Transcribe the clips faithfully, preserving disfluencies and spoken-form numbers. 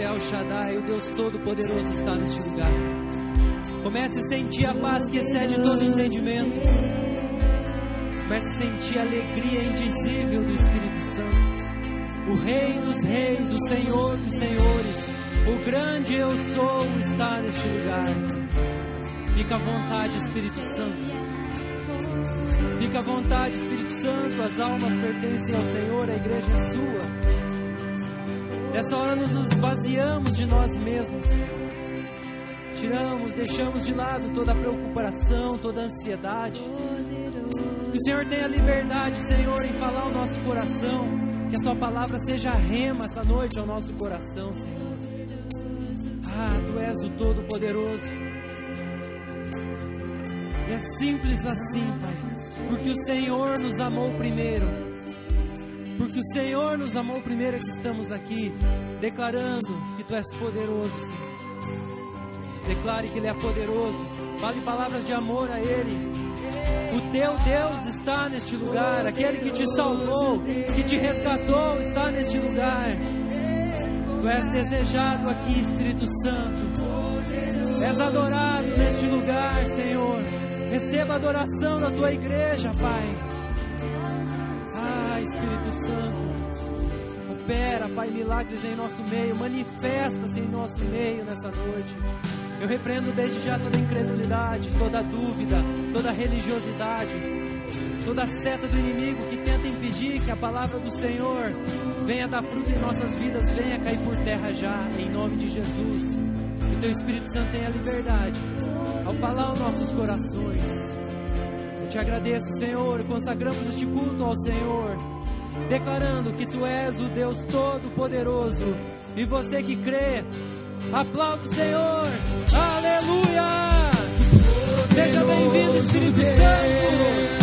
El Shaddai, o Deus Todo-Poderoso, está neste lugar. Comece a sentir a paz que excede todo entendimento. Comece a sentir a alegria indizível do Espírito Santo. O Rei dos Reis, o Senhor dos Senhores, o grande Eu Sou está neste lugar. Fica à vontade, Espírito Santo. Fica à vontade, Espírito Santo. As almas pertencem ao Senhor, a igreja é sua. Nessa hora nos esvaziamos de nós mesmos, Senhor. Tiramos, deixamos de lado toda a preocupação, toda a ansiedade. Que o Senhor tenha liberdade, Senhor, em falar ao nosso coração. Que a Tua palavra seja rema essa noite ao nosso coração, Senhor. Ah, Tu és o Todo-Poderoso. E é simples assim, Pai. Porque o Senhor nos amou primeiro. Porque o Senhor nos amou primeiro que estamos aqui, declarando que Tu és poderoso, Senhor. Declare que Ele é poderoso. Fale palavras de amor a Ele. O Teu Deus está neste lugar. Aquele que te salvou, que te resgatou, está neste lugar. Tu és desejado aqui, Espírito Santo. És adorado neste lugar, Senhor. Receba a adoração da Tua igreja, Pai. Ah, Espírito Santo, opera, Pai, milagres em nosso meio. Manifesta-se em nosso meio nessa noite. Eu repreendo desde já toda incredulidade, toda dúvida, toda religiosidade, toda seta do inimigo que tenta impedir que a palavra do Senhor venha dar fruto em nossas vidas, venha cair por terra já, em nome de Jesus. Que o Teu Espírito Santo tenha liberdade ao falar aos nossos corações. Eu Te agradeço, Senhor, e consagramos este culto ao Senhor, declarando que Tu és o Deus Todo-Poderoso. E você que crê, aplaude o Senhor. Aleluia! Seja bem-vindo, Espírito Santo.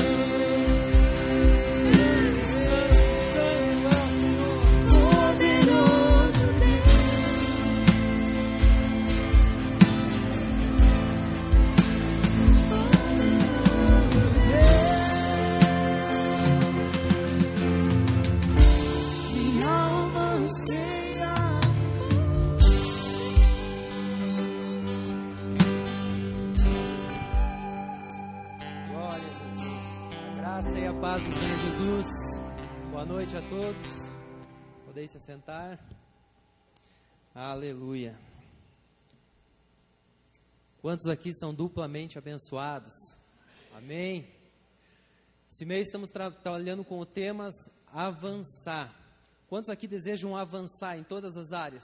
Paz do Senhor Jesus. Boa noite a todos. Podem se sentar. Aleluia. Quantos aqui são duplamente abençoados? Amém. Esse mês estamos tra- trabalhando com o tema avançar. Quantos aqui desejam avançar em todas as áreas?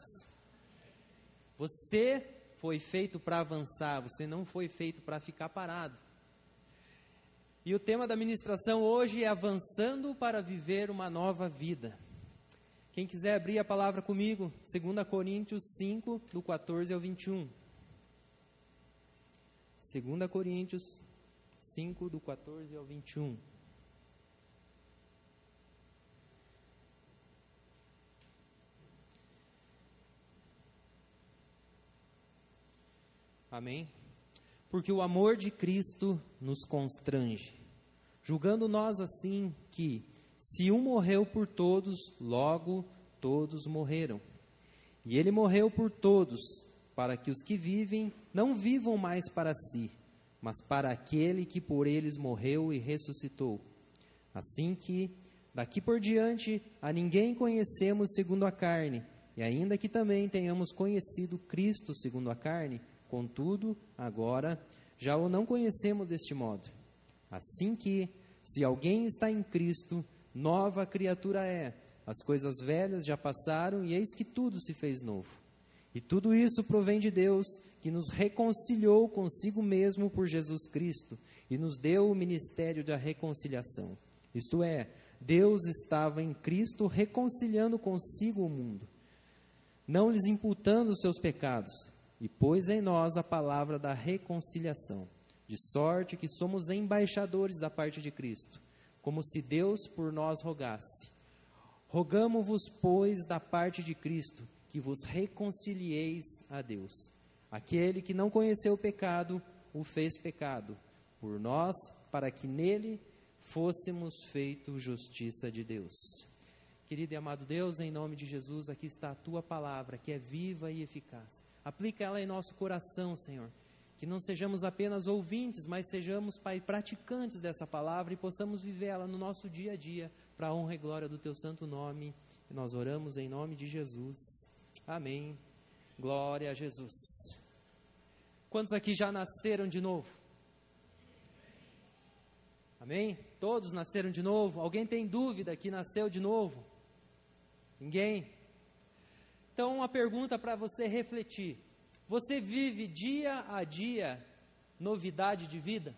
Você foi feito para avançar, você não foi feito para ficar parado. E o tema da ministração hoje é avançando para viver uma nova vida. Quem quiser abrir a palavra comigo, dois Coríntios cinco, do quatorze ao vinte e um. dois Coríntios cinco, do quatorze ao vinte e um. Amém? Porque o amor de Cristo nos constrange, julgando nós assim que, se um morreu por todos, logo todos morreram. E Ele morreu por todos, para que os que vivem não vivam mais para si, mas para aquele que por eles morreu e ressuscitou. Assim que, daqui por diante, a ninguém conhecemos segundo a carne, e ainda que também tenhamos conhecido Cristo segundo a carne, contudo, agora, já o não conhecemos deste modo. Assim que, se alguém está em Cristo, nova criatura é. As coisas velhas já passaram e eis que tudo se fez novo. E tudo isso provém de Deus, que nos reconciliou consigo mesmo por Jesus Cristo e nos deu o ministério da reconciliação. Isto é, Deus estava em Cristo reconciliando consigo o mundo, não lhes imputando os seus pecados, e pôs em nós a palavra da reconciliação, de sorte que somos embaixadores da parte de Cristo, como se Deus por nós rogasse. Rogamo-vos, pois, da parte de Cristo, que vos reconcilieis a Deus. Aquele que não conheceu o pecado, o fez pecado, por nós, para que nele fôssemos feito justiça de Deus. Querido e amado Deus, em nome de Jesus, aqui está a Tua palavra, que é viva e eficaz. Aplica ela em nosso coração, Senhor. Que não sejamos apenas ouvintes, mas sejamos, Pai, praticantes dessa palavra e possamos vivê-la no nosso dia a dia, para a honra e glória do Teu santo nome. E nós oramos em nome de Jesus. Amém. Glória a Jesus. Quantos aqui já nasceram de novo? Amém? Todos nasceram de novo? Alguém tem dúvida que nasceu de novo? Ninguém? Então, uma pergunta para você refletir. Você vive dia a dia novidade de vida?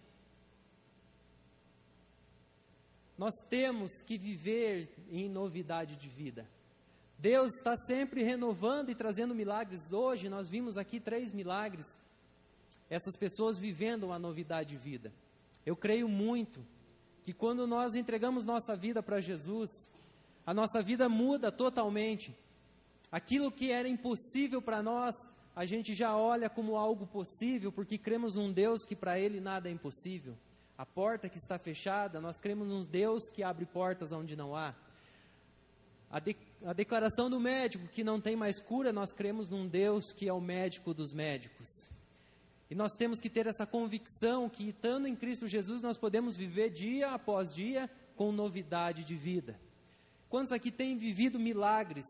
Nós temos que viver em novidade de vida. Deus está sempre renovando e trazendo milagres. Hoje nós vimos aqui três milagres. Essas pessoas vivendo uma novidade de vida. Eu creio muito que quando nós entregamos nossa vida para Jesus, a nossa vida muda totalmente. Aquilo que era impossível para nós, a gente já olha como algo possível, porque cremos num Deus que para Ele nada é impossível. A porta que está fechada, nós cremos num Deus que abre portas onde não há. A, de, a declaração do médico que não tem mais cura, nós cremos num Deus que é o médico dos médicos. E nós temos que ter essa convicção que, estando em Cristo Jesus, nós podemos viver dia após dia com novidade de vida. Quantos aqui têm vivido milagres?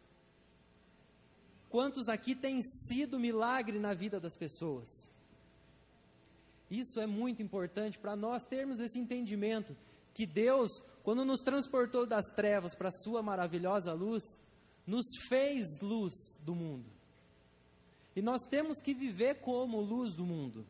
Quantos aqui têm sido milagre na vida das pessoas? Isso é muito importante para nós termos esse entendimento que Deus, quando nos transportou das trevas para a sua maravilhosa luz, nos fez luz do mundo. E nós temos que viver como luz do mundo.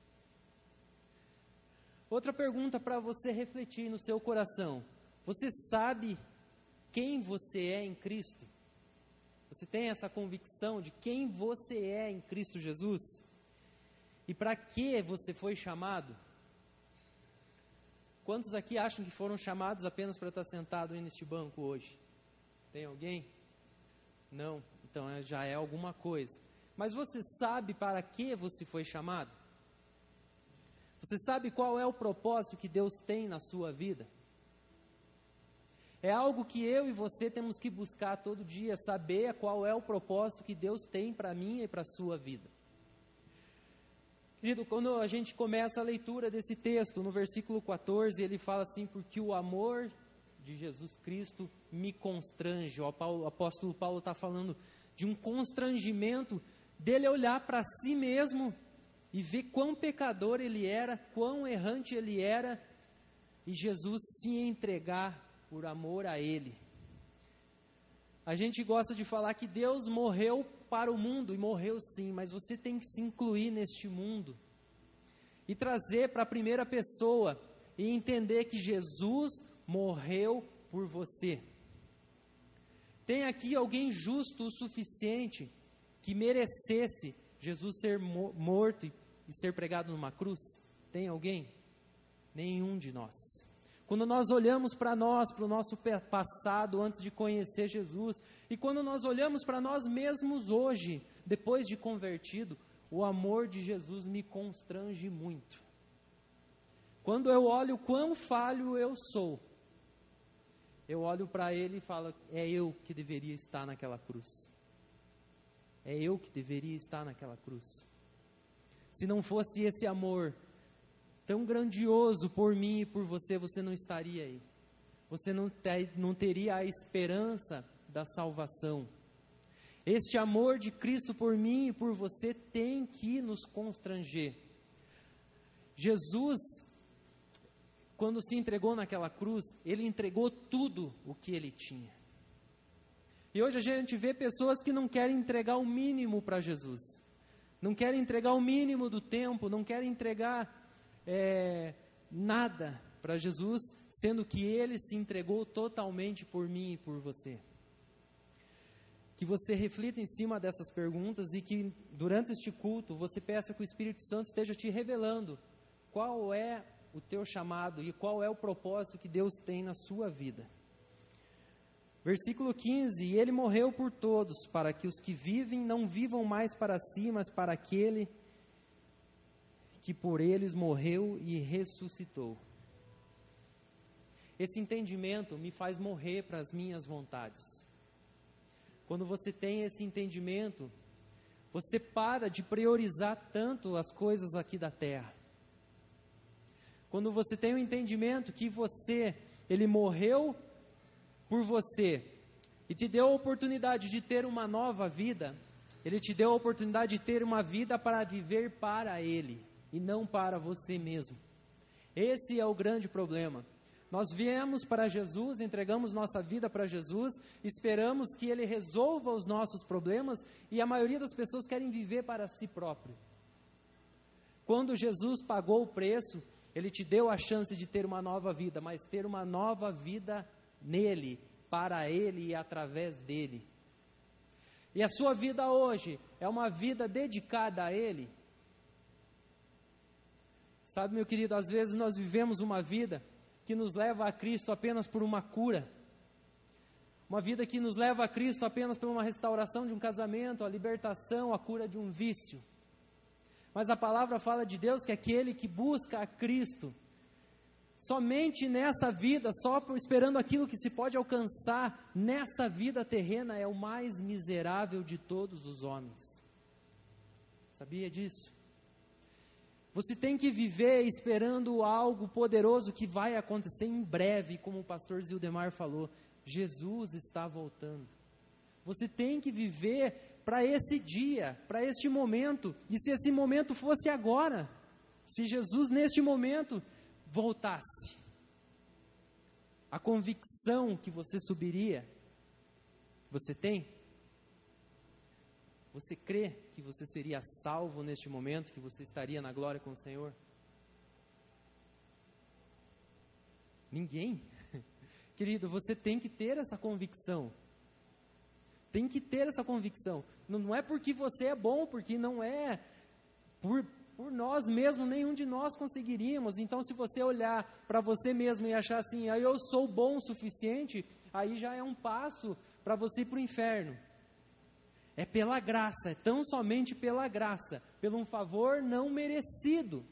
Outra pergunta para você refletir no seu coração. Você sabe quem você é em Cristo? Você tem essa convicção de quem você é em Cristo Jesus? E para que você foi chamado? Quantos aqui acham que foram chamados apenas para estar sentado neste banco hoje? Tem alguém? Não, então já é alguma coisa. Mas você sabe para que você foi chamado? Você sabe qual é o propósito que Deus tem na sua vida? É algo que eu e você temos que buscar todo dia, saber qual é o propósito que Deus tem para mim e para a sua vida. Querido, quando a gente começa a leitura desse texto, no versículo quatorze, ele fala assim: porque o amor de Jesus Cristo me constrange. O apóstolo Paulo está falando de um constrangimento dele olhar para si mesmo e ver quão pecador ele era, quão errante ele era, e Jesus se entregar por amor a ele. A gente gosta de falar que Deus morreu para o mundo, e morreu sim, mas você tem que se incluir neste mundo e trazer para a primeira pessoa e entender que Jesus morreu por você. Tem aqui alguém justo o suficiente que merecesse Jesus ser mo- morto e, e ser pregado numa cruz? Tem alguém? Nenhum de nós. Quando nós olhamos para nós, para o nosso passado antes de conhecer Jesus, e quando nós olhamos para nós mesmos hoje, depois de convertido, o amor de Jesus me constrange muito. Quando eu olho quão falho eu sou, eu olho para Ele e falo: é eu que deveria estar naquela cruz. É eu que deveria estar naquela cruz. Se não fosse esse amor tão grandioso por mim e por você, você não estaria aí. Você não, ter, não teria a esperança da salvação. Este amor de Cristo por mim e por você tem que nos constranger. Jesus, quando se entregou naquela cruz, Ele entregou tudo o que Ele tinha. E hoje a gente vê pessoas que não querem entregar o mínimo para Jesus. Não querem entregar o mínimo do tempo, não querem entregar É, nada para Jesus, sendo que Ele se entregou totalmente por mim e por você. Que você reflita em cima dessas perguntas e que durante este culto você peça que o Espírito Santo esteja te revelando qual é o teu chamado e qual é o propósito que Deus tem na sua vida. Versículo quinze: e Ele morreu por todos, para que os que vivem não vivam mais para si, mas para aquele que por eles morreu e ressuscitou. esse entendimento me faz morrer para as minhas vontades. Quando você tem esse entendimento, você para de priorizar tanto as coisas aqui da terra. Quando você tem o entendimento que você, Ele morreu por você e te deu a oportunidade de ter uma nova vida, Ele te deu a oportunidade de ter uma vida para viver para Ele e não para você mesmo. Esse é o grande problema. Nós viemos para Jesus, entregamos nossa vida para Jesus, esperamos que Ele resolva os nossos problemas e a maioria das pessoas querem viver para si próprio. Quando Jesus pagou o preço, Ele te deu a chance de ter uma nova vida, mas ter uma nova vida nele, para Ele e através dele. E a sua vida hoje é uma vida dedicada a Ele? Sabe, meu querido, às vezes nós vivemos uma vida que nos leva a Cristo apenas por uma cura. Uma vida que nos leva a Cristo apenas por uma restauração de um casamento, a libertação, a cura de um vício. Mas a palavra fala de Deus que aquele que busca a Cristo, somente nessa vida, só esperando aquilo que se pode alcançar nessa vida terrena, é o mais miserável de todos os homens. Sabia disso? Você tem que viver esperando algo poderoso que vai acontecer em breve, como o pastor Zildemar falou. Jesus está voltando. Você tem que viver para esse dia, para este momento. E se esse momento fosse agora, se Jesus neste momento voltasse, a convicção que você subiria, você tem? Você crê que você seria salvo neste momento, que você estaria na glória com o Senhor? Ninguém. Querido, você tem que ter essa convicção. Tem que ter essa convicção. Não, não é porque você é bom, porque não é por, por nós mesmos, nenhum de nós conseguiríamos. Então, se você olhar para você mesmo e achar assim, ah, eu sou bom o suficiente, aí já é um passo para você ir para o inferno. É pela graça, é tão somente pela graça, pelo um favor não merecido.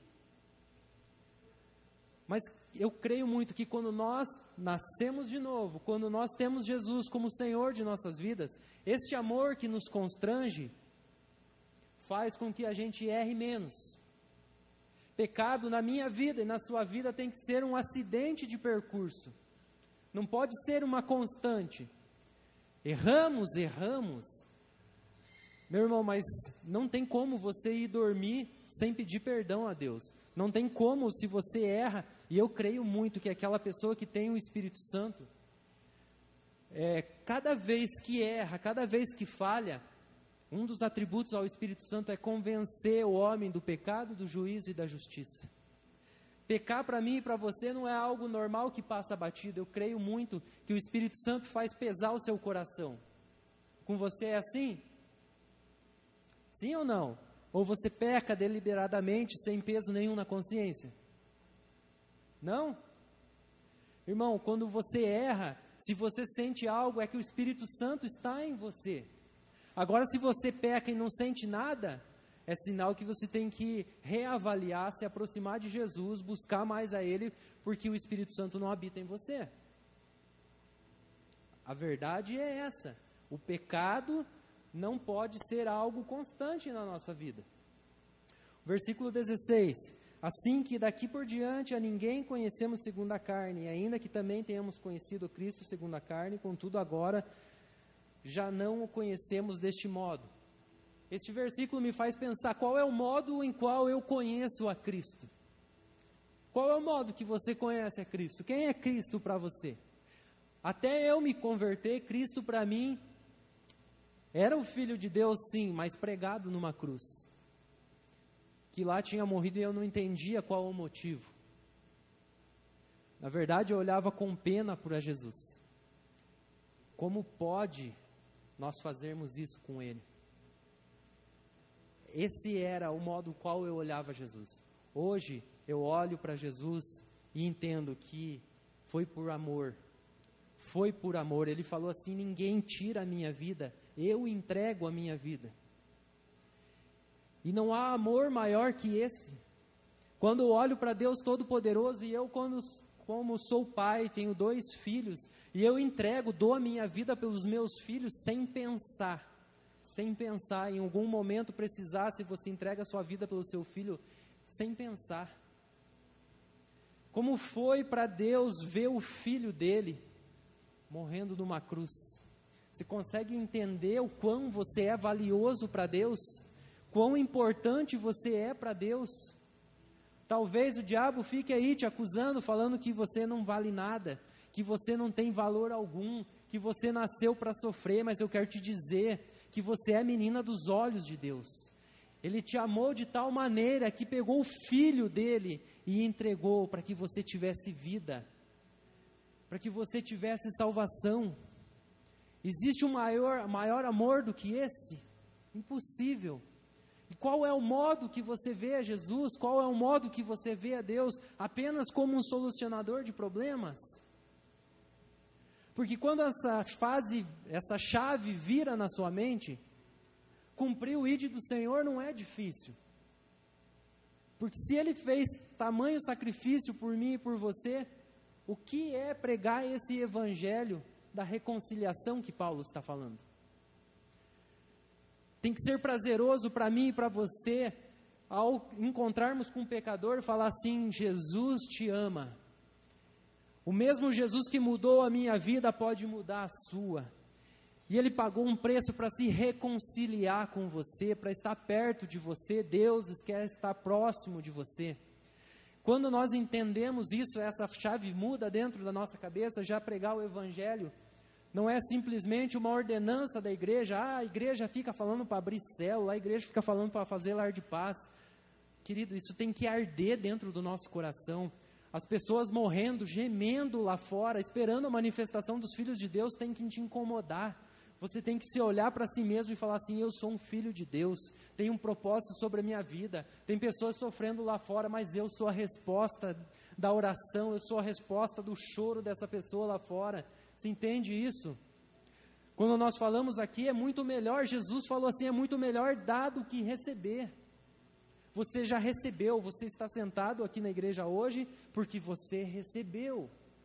Mas eu creio muito que quando nós nascemos de novo, quando nós temos Jesus como Senhor de nossas vidas, este amor que nos constrange, faz com que a gente erre menos. Pecado na minha vida e na sua vida tem que ser um acidente de percurso, não pode ser uma constante. Erramos, erramos, meu irmão, mas não tem como você ir dormir sem pedir perdão a Deus. Não tem como, se você erra, e eu creio muito que aquela pessoa que tem o Espírito Santo, é, cada vez que erra, cada vez que falha, um dos atributos ao Espírito Santo é convencer o homem do pecado, do juízo e da justiça. Pecar para mim e para você não é algo normal que passa batido. Eu creio muito que o Espírito Santo faz pesar o seu coração. Com você é assim? Sim ou não? Ou você peca deliberadamente, sem peso nenhum na consciência? Não? Irmão, quando você erra, se você sente algo, é que o Espírito Santo está em você. Agora, se você peca e não sente nada, é sinal que você tem que reavaliar, se aproximar de Jesus, buscar mais a Ele, porque o Espírito Santo não habita em você. A verdade é essa. O pecado não pode ser algo constante na nossa vida. Versículo dezesseis. Assim que daqui por diante a ninguém conhecemos segundo a carne, ainda que também tenhamos conhecido Cristo segundo a carne, contudo agora já não o conhecemos deste modo. Este versículo me faz pensar, qual é o modo em qual eu conheço a Cristo? Qual é o modo que você conhece a Cristo? Quem é Cristo para você? Até eu me converter, Cristo para mim era o Filho de Deus, sim, mas pregado numa cruz. Que lá tinha morrido e eu não entendia qual o motivo. Na verdade, eu olhava com pena para Jesus. Como pode nós fazermos isso com Ele? Esse era o modo qual eu olhava Jesus. Hoje, eu olho para Jesus e entendo que foi por amor. Foi por amor. Ele falou assim, ninguém tira a minha vida, eu entrego a minha vida. E não há amor maior que esse. Quando eu olho para Deus Todo-Poderoso e eu quando, como sou pai, tenho dois filhos, e eu entrego, dou a minha vida pelos meus filhos sem pensar, sem pensar, em algum momento precisar, se você entrega a sua vida pelo seu filho, sem pensar. Como foi para Deus ver o filho dele morrendo numa cruz? Você consegue entender o quão você é valioso para Deus? Quão importante você é para Deus? Talvez o diabo fique aí te acusando, falando que você não vale nada, que você não tem valor algum, que você nasceu para sofrer, mas eu quero te dizer que você é menina dos olhos de Deus. Ele te amou de tal maneira que pegou o filho dele e entregou para que você tivesse vida, para que você tivesse salvação. Existe um maior, maior amor do que esse? Impossível. E qual é o modo que você vê a Jesus? Qual é o modo que você vê a Deus? Apenas como um solucionador de problemas? Porque quando essa fase, essa chave vira na sua mente, cumprir o ídolo do Senhor não é difícil. Porque se Ele fez tamanho sacrifício por mim e por você, o que é pregar esse evangelho da reconciliação que Paulo está falando? Tem que ser prazeroso para mim e para você, ao encontrarmos com um pecador, falar assim: Jesus te ama. O mesmo Jesus que mudou a minha vida pode mudar a sua. E Ele pagou um preço para se reconciliar com você, para estar perto de você. Deus quer estar próximo de você. Quando nós entendemos isso, essa chave muda dentro da nossa cabeça. Já pregar o Evangelho não é simplesmente uma ordenança da igreja. Ah, a igreja fica falando para abrir célula, a igreja fica falando para fazer lar de paz. Querido, isso tem que arder dentro do nosso coração. As pessoas morrendo, gemendo lá fora, esperando a manifestação dos filhos de Deus, tem que te incomodar. Você tem que se olhar para si mesmo e falar assim: eu sou um filho de Deus, tenho um propósito sobre a minha vida. Tem pessoas sofrendo lá fora, mas eu sou a resposta da oração, eu sou a resposta do choro dessa pessoa lá fora. Você entende isso? Quando nós falamos aqui, é muito melhor, Jesus falou assim, é muito melhor dar do que receber. Você já recebeu, você está sentado aqui na igreja hoje, porque você recebeu.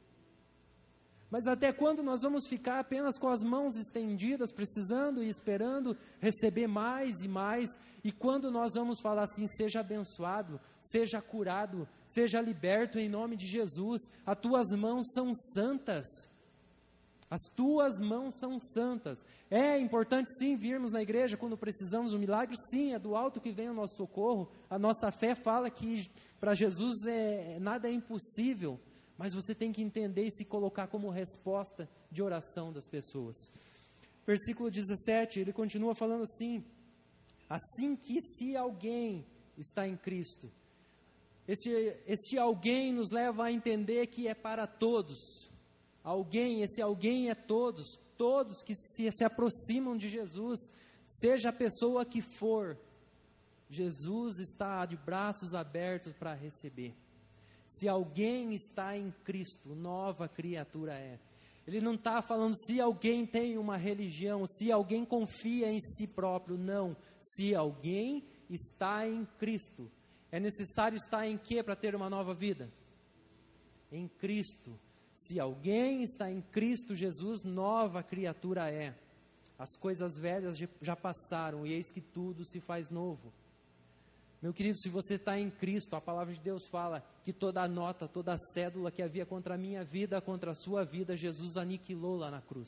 Mas até quando nós vamos ficar apenas com as mãos estendidas, precisando e esperando receber mais e mais? E quando nós vamos falar assim: seja abençoado, seja curado, seja liberto em nome de Jesus, as tuas mãos são santas. As tuas mãos são santas. É importante sim virmos na igreja quando precisamos de um milagre, sim, é do alto que vem o nosso socorro. A nossa fé fala que para Jesus é, nada é impossível, mas você tem que entender e se colocar como resposta de oração das pessoas. Versículo dezessete, ele continua falando assim: assim que se alguém está em Cristo. Esse, esse alguém nos leva a entender que é para todos. Alguém, esse alguém é todos, todos que se, se aproximam de Jesus, seja a pessoa que for, Jesus está de braços abertos para receber. Se alguém está em Cristo, nova criatura é. Ele não está falando se alguém tem uma religião, se alguém confia em si próprio, não. Se alguém está em Cristo. É necessário estar em quê para ter uma nova vida? Em Cristo. Se alguém está em Cristo Jesus, nova criatura é. As coisas velhas já passaram e eis que tudo se faz novo. Meu querido, se você está em Cristo, a palavra de Deus fala que toda a nota, toda a cédula que havia contra a minha vida, contra a sua vida, Jesus aniquilou lá na cruz.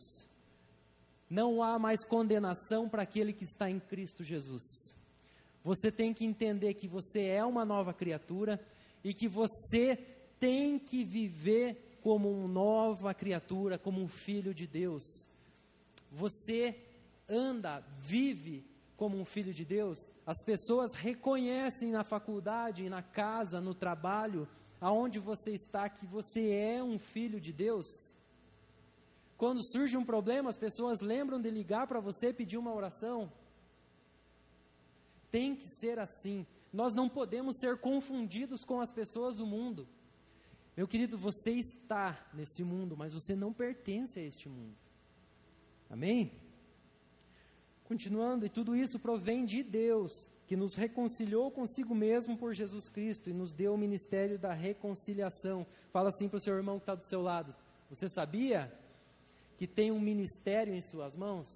Não há mais condenação para aquele que está em Cristo Jesus. Você tem que entender que você é uma nova criatura e que você tem que viver como uma nova criatura, como um filho de Deus. Você anda, vive como um filho de Deus. As pessoas reconhecem na faculdade, na casa, no trabalho, aonde você está, que você é um filho de Deus. Quando surge um problema, as pessoas lembram de ligar para você e pedir uma oração. Tem que ser assim. Nós não podemos ser confundidos com as pessoas do mundo. Meu querido, você está nesse mundo, mas você não pertence a este mundo. Amém? Continuando, e tudo isso provém de Deus, que nos reconciliou consigo mesmo por Jesus Cristo e nos deu o ministério da reconciliação. Fala assim para o seu irmão que está do seu lado: você sabia que tem um ministério em suas mãos?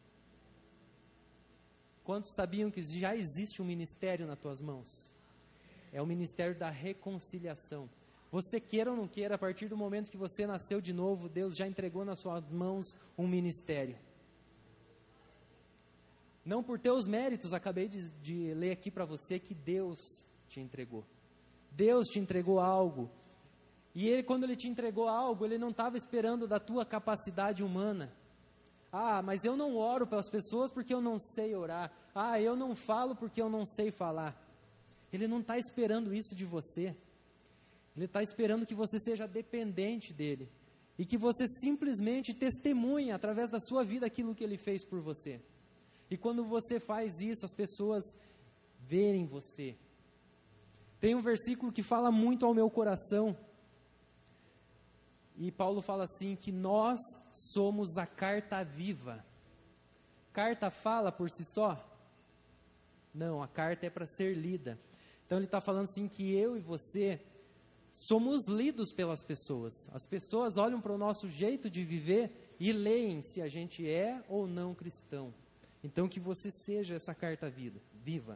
Quantos sabiam que já existe um ministério nas tuas mãos? É o ministério da reconciliação. Você queira ou não queira, a partir do momento que você nasceu de novo, Deus já entregou nas suas mãos um ministério. Não por teus méritos, acabei de, de ler aqui para você que Deus te entregou. Deus te entregou algo. E ele, quando Ele te entregou algo, Ele não estava esperando da tua capacidade humana. Ah, mas eu não oro pelas pessoas porque eu não sei orar. Ah, eu não falo porque eu não sei falar. Ele não está esperando isso de você. Ele está esperando que você seja dependente dEle. E que você simplesmente testemunhe através da sua vida aquilo que Ele fez por você. E quando você faz isso, as pessoas verem você. Tem um versículo que fala muito ao meu coração. E Paulo fala assim, que nós somos a carta viva. Carta fala por si só? Não, a carta é para ser lida. Então ele está falando assim que eu e você somos lidos pelas pessoas. As pessoas olham para o nosso jeito de viver e leem se a gente é ou não cristão. Então que você seja essa carta vida, viva.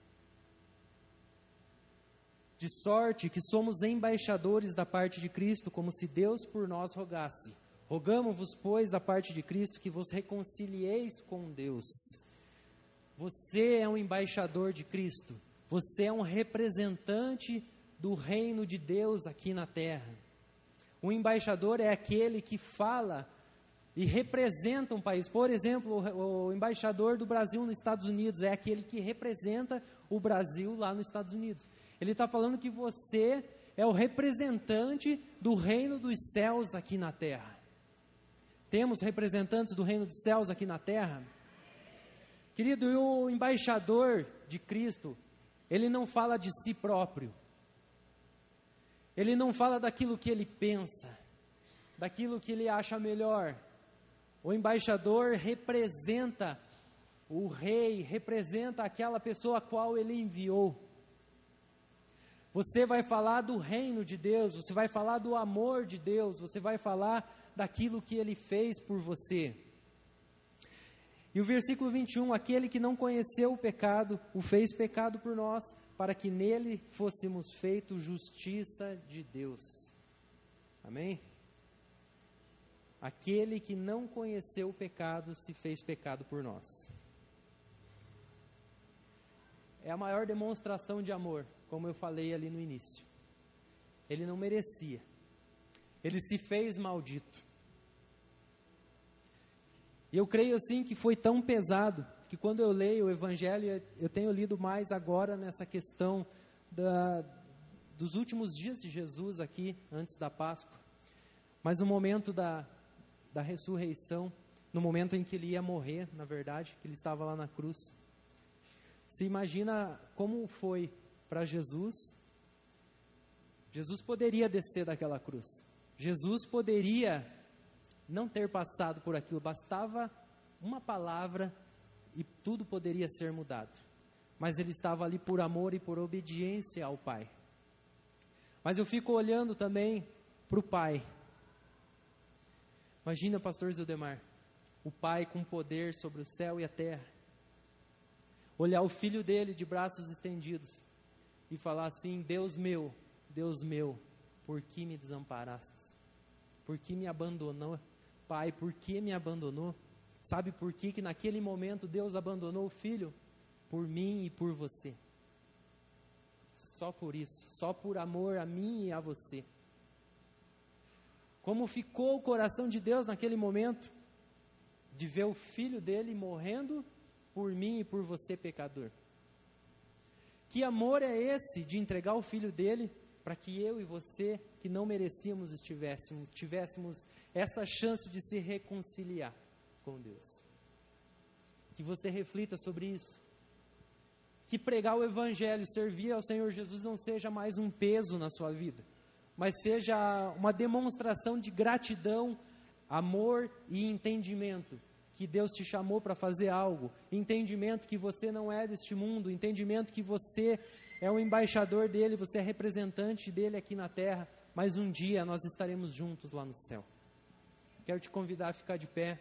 De sorte que somos embaixadores da parte de Cristo, como se Deus por nós rogasse. Rogamo-vos, pois, da parte de Cristo, que vos reconcilieis com Deus. Você é um embaixador de Cristo. Você é um representante do reino de Deus aqui na terra. O embaixador é aquele que fala e representa um país. Por exemplo, o, o embaixador do Brasil nos Estados Unidos é aquele que representa o Brasil lá nos Estados Unidos. Ele está falando que você é o representante do reino dos céus aqui na terra. Temos representantes do reino dos céus aqui na terra? Querido, e o embaixador de Cristo, ele não fala de si próprio. Ele não fala daquilo que ele pensa, daquilo que ele acha melhor. O embaixador representa o rei, representa aquela pessoa a qual ele enviou. Você vai falar do reino de Deus, você vai falar do amor de Deus, você vai falar daquilo que Ele fez por você. E o versículo vinte e um, aquele que não conheceu o pecado, o fez pecado por nós, para que nele fôssemos feitos justiça de Deus. Amém? Aquele que não conheceu o pecado, se fez pecado por nós. É a maior demonstração de amor, como eu falei ali no início. Ele não merecia. Ele se fez maldito. E eu creio assim que foi tão pesado, que quando eu leio o Evangelho, eu tenho lido mais agora nessa questão da, dos últimos dias de Jesus aqui, antes da Páscoa. Mas no momento da, da ressurreição, no momento em que ele ia morrer, na verdade, que ele estava lá na cruz. Se imagina como foi para Jesus. Jesus poderia descer daquela cruz. Jesus poderia não ter passado por aquilo. Bastava uma palavra e tudo poderia ser mudado. Mas ele estava ali por amor e por obediência ao Pai. Mas eu fico olhando também para o Pai. Imagina, pastor Zildemar, o Pai com poder sobre o céu e a terra. Olhar o filho dele de braços estendidos e falar assim: Deus meu, Deus meu, por que me desamparaste? Por que me abandonou? Pai, por que me abandonou? Sabe por que que naquele momento Deus abandonou o filho? Por mim e por você. Só por isso, só por amor a mim e a você. Como ficou o coração de Deus naquele momento? De ver o filho dele morrendo por mim e por você, pecador. Que amor é esse de entregar o filho dele para que eu e você, que não merecíamos, estivéssemos, tivéssemos essa chance de se reconciliar com Deus? Que você reflita sobre isso. Que pregar o Evangelho, servir ao Senhor Jesus não seja mais um peso na sua vida, mas seja uma demonstração de gratidão, amor e entendimento que Deus te chamou para fazer algo, entendimento que você não é deste mundo, entendimento que você é um embaixador dele, você é representante dele aqui na terra, mas um dia nós estaremos juntos lá no céu. Quero te convidar a ficar de pé.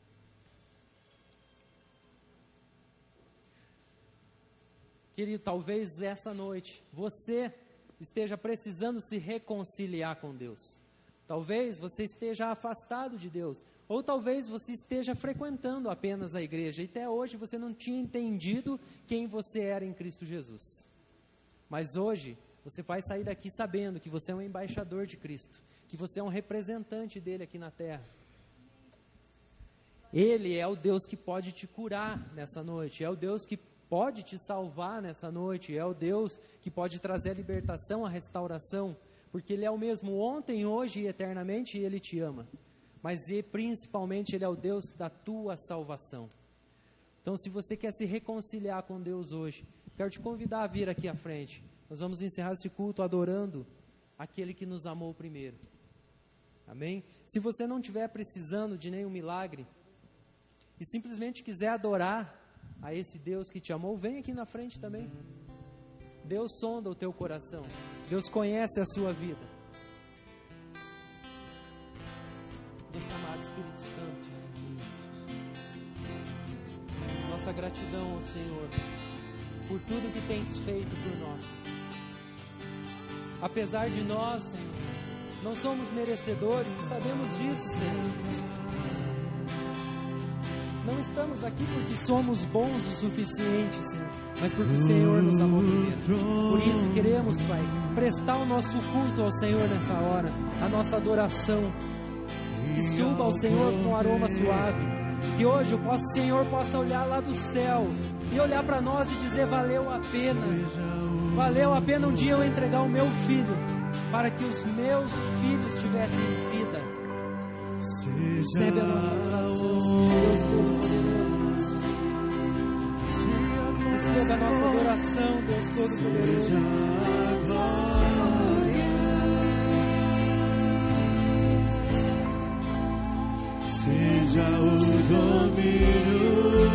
Querido, talvez essa noite você esteja precisando se reconciliar com Deus. Talvez você esteja afastado de Deus. Ou talvez você esteja frequentando apenas a igreja. E até hoje você não tinha entendido quem você era em Cristo Jesus. Mas hoje você vai sair daqui sabendo que você é um embaixador de Cristo. Que você é um representante dele aqui na terra. Ele é o Deus que pode te curar nessa noite. É o Deus que pode te salvar nessa noite. É o Deus que pode trazer a libertação, a restauração. Porque Ele é o mesmo ontem, hoje e eternamente, e Ele te ama. Mas e, principalmente Ele é o Deus da tua salvação. Então, se você quer se reconciliar com Deus hoje, quero te convidar a vir aqui à frente. Nós vamos encerrar esse culto adorando aquele que nos amou primeiro. Amém? Se você não estiver precisando de nenhum milagre e simplesmente quiser adorar a esse Deus que te amou, vem aqui na frente também. Deus sonda o teu coração. Deus conhece a sua vida. Deus amado Espírito Santo, nossa gratidão ao Senhor por tudo que tens feito por nós. Apesar de nós, Senhor, não somos merecedores, sabemos disso, Senhor. Não estamos aqui porque somos bons o suficiente, Senhor, mas porque o Senhor nos amou primeiro. Por isso queremos, Pai, prestar o nosso culto ao Senhor nessa hora, a nossa adoração. Que suba ao Senhor com um aroma suave. Que hoje o posso, Senhor possa olhar lá do céu e olhar para nós e dizer: valeu a pena. Valeu a pena um dia eu entregar o meu filho para que os meus filhos tivessem vida. Recebe a nossa adoração, Deus Todo-Poderoso. Receba a nossa adoração, Deus Todo-Poderoso. Seja o domínio